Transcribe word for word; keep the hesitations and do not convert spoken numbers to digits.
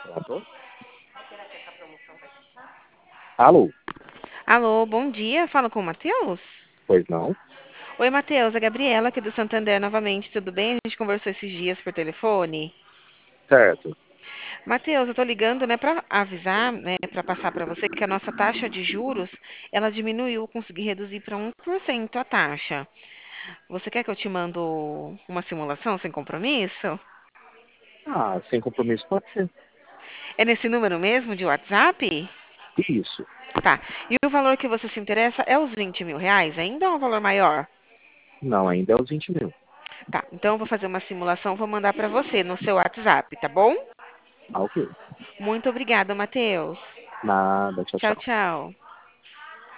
Pronto. Alô? Alô, bom dia. Fala com o Matheus? Pois não? Oi, Matheus. É a Gabriela aqui do Santander novamente. Tudo bem? A gente conversou esses dias por telefone. Certo. Matheus, eu tô ligando, né, para avisar, né, para passar para você que a nossa taxa de juros, ela diminuiu, consegui reduzir para um por cento a taxa. Você quer que eu te mando uma simulação sem compromisso? Ah, sem compromisso pode ser. É nesse número mesmo de WhatsApp? Isso. Tá. E o valor que você se interessa é os vinte mil reais? Ainda é um valor maior? Não, ainda é os vinte mil. Tá. Então eu vou fazer uma simulação, vou mandar para você no seu WhatsApp, tá bom? Ah, ok. Muito obrigada, Matheus. Nada, tchau, Tchau, tchau. tchau.